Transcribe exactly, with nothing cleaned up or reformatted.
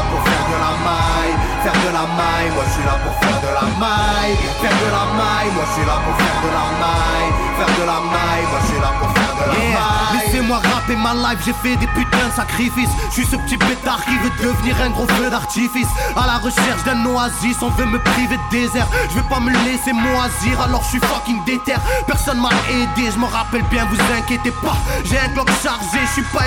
pour faire de la maille. Faire de la maille, moi je suis là pour faire de la maille. Faire de la maille, moi je suis là pour faire de la maille. Faire de la maille, moi je suis là pour faire de la yeah. maille. Laissez-moi rapper ma life, j'ai fait des putains de sacrifices. Je suis ce petit pétard qui veut devenir un gros feu d'artifice. À la recherche d'un oasis, on veut me priver de désert. Je vais pas me laisser moisir, alors je suis fucking déter. Personne m'a aidé, je me rappelle bien, vous inquiétez pas. J'ai un Glock chargé, je suis pas